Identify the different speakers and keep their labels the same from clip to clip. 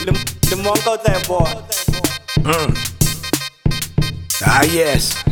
Speaker 1: Le manque out there, boy.
Speaker 2: Ah yes,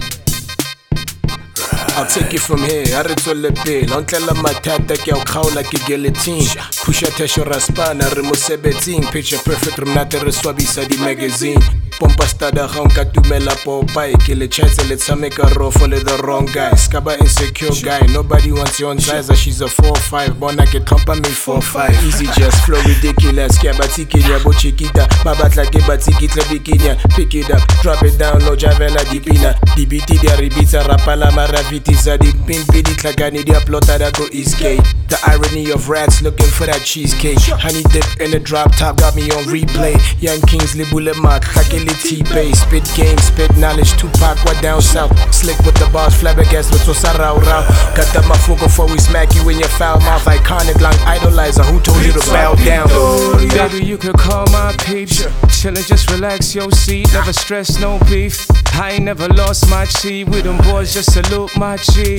Speaker 2: I'll take it from here. I read all the bill. Uncle Matata Kau Kau like a guillotine. Push a tesho raspana, remosebeting. Picture perfect from Natare Swabi Sadi magazine. Pompa stada honka tumela Popeye. Kill a chance, let's make a roll for the wrong guy. Skaba insecure guy. Nobody wants you on size. She's a 4-5. Bona get compa me 4-5. Easy just flow ridiculous. Skabati kinya bo chiquita. Babatla ke batiki bikinya. Pick it up, drop it down. No javela dipina. DBT dia ribita rapala maraviti zadi pimpidi klagani dia plotada go iskate. The irony of rats looking for that cheesecake. Honey dip in the drop top got me on replay. Young Kingsley Bullemark, Kakili T-Bay. Spit game, spit knowledge, Tupac, what down south. Slick with the bars, flabbergasted with Tosara Rao. Got that mafugo before we smack you in your foul mouth. Iconic long idolizer, who told you to bow down?
Speaker 3: Baby, you could call my peeps. Chillin', just relax your seat. Never stress, no beef. I ain't never lost my chi. With them boys, just salute my chi.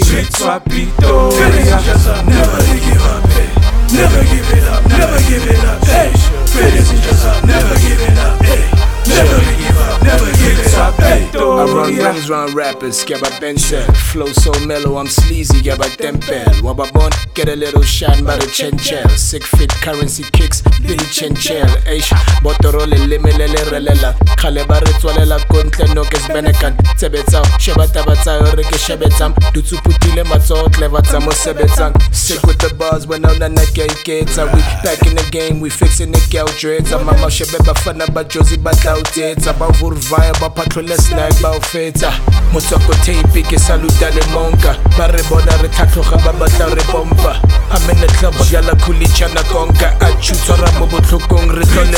Speaker 4: Papito, just up, never to give up, hey. Never give it up, never give it up, hey. Finish it just up, never give it up, hey. Never to give up, never give it up, hey.
Speaker 2: I run rings round rappers, Gabba Benson. Flow so mellow, I'm sleazy, Gabba Tempel. Wababon, get a little shine by the Chenchel. Sick fit currency kicks, Billy Chenchel. Eish, Botorole, Limelele Relela. Kalebare Twalela Kuntle Nokes Benekan. Tebetao, Shebatabata, Rike Shebetam. Dutu Putile Mato, Clever Tamo Sebetang. Sick with the bars when on the neck gates. Are we back in the game? We fixing the cow dreads. I'm Mama Shebeba Fana, but Josie Batao Tates. About Vurvaya, but Patrol Snag. Feta Motoko tape ke saluta le monka Bare bona re tlhatlhoga ba batla re pompa I'm in the club yala kulichana konka Achutsora mo botlhokong re tlo le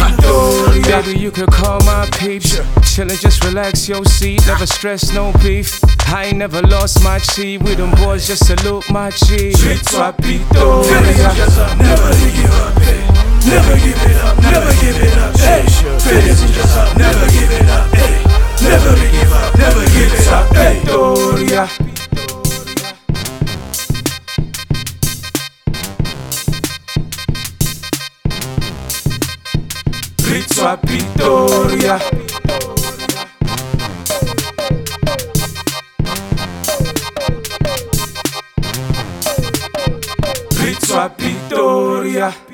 Speaker 2: ronka.
Speaker 3: Baby, you could call my peeps. Chillin', just relax your seat. Never stress, no beef. I ain't never lost my chi. With them boys, just salute my chi.
Speaker 4: Papito, just up, never to give up, hey. Never give it up, never give it up, hey. Finish it just up, never give it up, hey. Never to give up, never give it up, hey.
Speaker 3: Victoria.
Speaker 4: Ritz-a Victoria. Ritz-a Victoria.